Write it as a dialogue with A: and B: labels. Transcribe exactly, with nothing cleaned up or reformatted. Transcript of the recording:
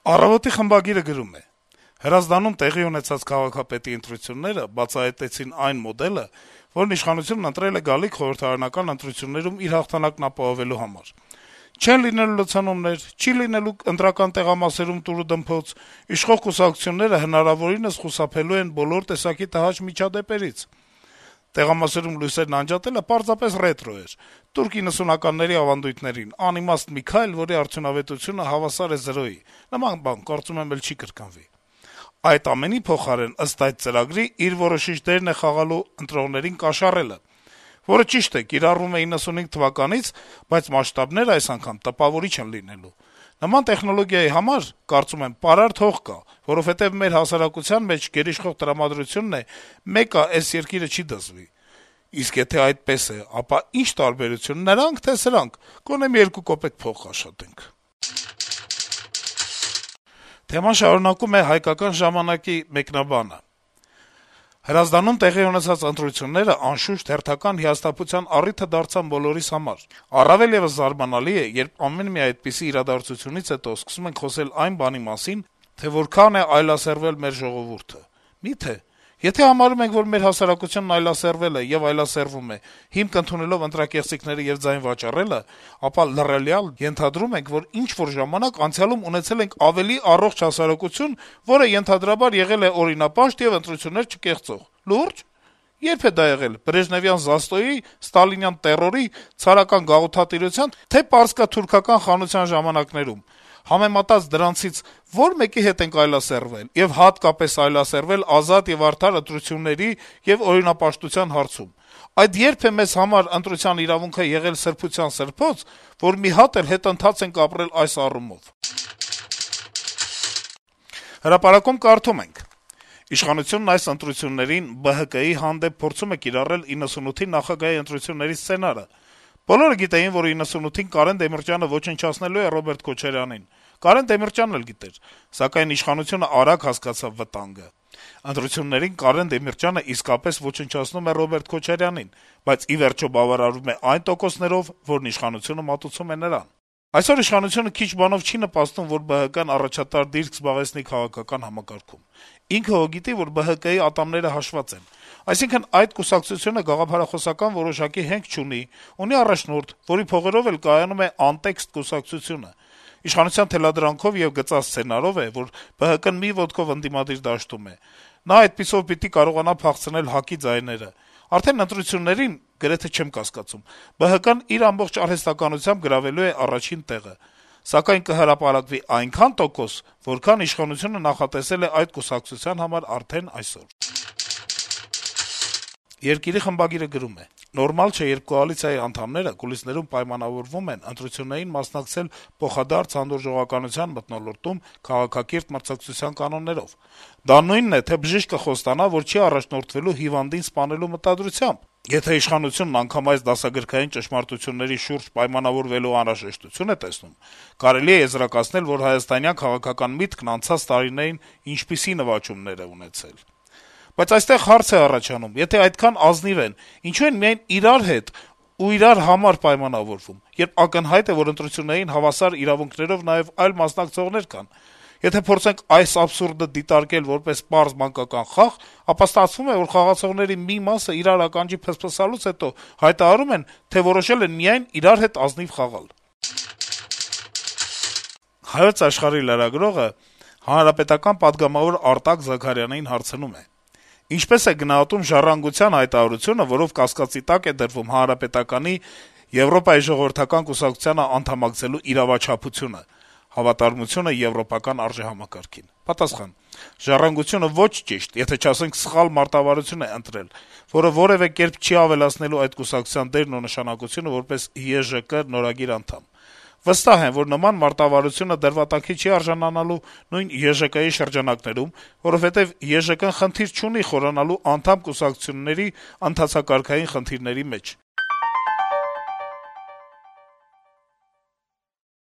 A: Առավոտի խմբագիրը գրում է. - Հրազդանում տեղի ունեցած քաղաքապետի ընտրությունները բացահայտեցին այն մոդելը, որն իշխանությունն ընտրել է գալիք խորհրդարանական ընտրություններում իր հաղթանակն ապահովելու համար: Չեն լինելու լցանումներ, չի լինելու ընտրական տեղամասերում տուրուդմփոց, իշխող կուսակցությունները հնարավորինս խուսափելու են բոլոր տեսակի տհաճ միջադեպերից: Տեղամասերում լույսերն անջատելը պարզապես ռետրո էր, տուր կինասունականների ավանդույթներին, անիմաստ մի քայլ, որի արդյունավետությունը հավասար է զրոյի: Նման բան, կարծում եմ, էլ չի կրկնվի: Այդ ամենի փոխարեն, ըստ այդ ծրագրի, իր որոշիչ դերն է խաղալու ընտրողներին կաշառելը, որը, ճիշտ է, կիրառվում է իննսունհինգ թվականից, բայց մասշտաբները այս անգամ տպավորիչ են լինելու: Նման տեխնոլոգիայի համար, կարծում եմ, պարարտ հող կա, որովհետեւ մեր հասարակության մեջ գերիշխող տրամադրությունն է` մեկը էս երկիրը չի դզվի: Իսկ եթե այդպես է, ապա ի՞նչ տարբերություն, նրանք, թե սրանք: Գոնե մի երկու կոպեկ փող կաշխատենք»: Թեման շարունակում է «Հայկական ժամանակ»-ի մեկնաբանը. - «Հրազդանում տեղի ունեցած ընտրությունները, անշուշտ, հերթական հիասթափության առիթը դարձան բոլորիս համար: Առավել եւս զարմանալի է, երբ ամեն մի այդպիսի իրադարձությունից հետո սկսում ենք խոսել այն բանի մասին, թե որքան է այլասերվել մեր ժողովուրդը: Մի՞թե: Եթե համարում ենք, որ մեր հասարակությունն այլասերվել է եւ այլասերվում է, հիմք ընդունելով ընտրակեղծիքները եւ ձայն վաճառելը, ապա լռելյալ ենթադրում ենք, որ ինչ-որ ժամանակ անցյալում ունեցել ենք ավելի առողջ հասարակություն, որը ենթադրաբար եղել է օրինապաշտ եւ ընտրություններ չկեղծող: Լուրջ: Ե՞րբ է դա եղել` բրեժնևյան զաստոյի, ստալինյան տեռորի, ցարական գաղութատիրության, թե պարսկաթուրքական խանության ժամանակներում: Համեմատած դրանցից ո՞ր մեկի հետ ենք այլասերվել, եւ հատկապես այլասերվել ազատ եւ արդար ընտրությունների եւ օրինապաշտության հարցում: Այդ ե՞րբ է մեզ համար ընտրության իրավունքը եղել սրբության սրբոց, որ մի հատ էլ հետընթաց ենք ապրել այս առումով»: «Հրապարակ»-ում կարդում ենք. - «Իշխանությունն այս ընտրություններին Բը Հը Կը-ի հանդեպ փորձում է կիրառել իննսունութի նախագահի ընտրությունների սցենարը: Բոլորը գիտեին, որ իննսունութին Կարեն Դեմիրճյանը ոչնչացնելու է Ռոբերտ Քոչարյանին: Կարեն Դեմիրճյանն էլ գիտեր: Սակայն իշխանությունը արագ հասկացավ վտանգը: Ընտրություններին Կարեն Դեմիրճյանը իսկապես ոչնչացնում է Ռոբերտ Քոչարյանին, բայց ի վերջո բավարարվում է այն տոկոսներով, որն իշխանությունը մատուցում է նրան: Այսօր իշխանությունը քիչ բանով չի նպաստում, որ Բը Հը Կը-ն առաջատար դիրք զբաղեցնի քաղաքական համակարգում: Ինքը հո գիտի, որ Բը Հը Կը-ի ատամները հաշված են: Այսինքն` այդ կուսակցությունը գաղափարախոսական որոշակի հենք չունի, ունի առաջնորդ, որի փողերով էլ կայանում է անտեքստ կուսակցությունը: Իշխանության թելադրանքով եւ գծած սցենարով է, որ Բը Հը Կը-ն մի ոտքով ընդդիմադիր դաշտում է: Նա այդպիսով պիտի կարողանա փախցնել ՀԱԿ-ի ձայները: Արդեն ընտրություններին, գրեթե չեմ կասկածում, Բը Հը Կը-ն իր ամբողջ արհեստականությամբ գրավելու է առաջին տեղը: Սակայն կհրապարակվի այնքան տոկոս, որքան իշխանությունը նախատեսել է այդ կուսակցության համար արդեն այսօր»: «Երկիր»-ի խմբագիրը գրում է. - «Նորմալ չէ, երբ կոալիցիայի անդամները կուլիսներում պայմանավորվում են ընտրություններին մասնակցել փոխադարձ հանդուրժողականության մթնոլորտում քաղաքակիրթ մրցակցության կանոններով: Դա նույնն է, թե բժիշկը խոստանա, որ չի առաջնորդվելու հիվանդին սպանելու մտադրությամբ: Եթե իշխանությունն անգամ այս դասագրքային ճշմարտությունների շուրջ պայմանավորվելու անհրաժեշտություն է տեսնում, կարելի է եզրակացնել, որ հայաստանյան քաղաքական միտքն անցած տարիներին ինչպիսի նվաճումներ է ունեցել: Բայց այստեղ հարց է առաջանում. եթե այդքան ազնիվ են, ինչո՞ւ են միայն իրար հետ ու իրար համար պայմանավորվում, երբ ակնհայտ է, որ ընտրություններին հավասար իրավունքներով նաեւ այլ մասնակցողներ կան: Եթե փորձենք այս աբսուրդը դիտարկել որպես պարզ մանկական խաղ, ապա ստացվում է, որ խաղացողների մի մասը իրար ականջի փսփսալուց հետո հայտարարում են, թե որոշել են միայն իրար հետ ազնիվ խաղալ»: «Հայոց Աշխարհ»-ի լրագրողը հանրապետական պատգամավոր Արտակ Զաքարյանին հարցնում է. - «Ինչպե՞ս է գնահատում «Ժառանգության» հայտարարությունը, որով կասկածի տակ է դրվում ՀՀԿ-ի Եվրոպայի ժողովրդական կուսակցությանը անդամակցելու իրավաչափությունը, հավատարմությունը եվրոպական արժեհամակարգին»: Պատասխան. - ««Ժառանգությունը» ոչ ճիշտ, եթե չասենք սխալ մարտավարություն է ընտրել, որը որեւէ կերպ չի ավելացնելու այդ կուսակցության դերն ու նշանակությունը որպես Ե Ժ Կ նորագիր անդամ: Վստահ եմ, որ նման մարտավարությունը դրվատանքի չի արժանանալու նույն Ե Ժ Կ-ի շրջանակներում, որովհետեւ Ե Ժ Կ-ն խնդիր չունի խորանալու անդամ կուսակցությունների ընթացակարգային խնդիրների մեջ: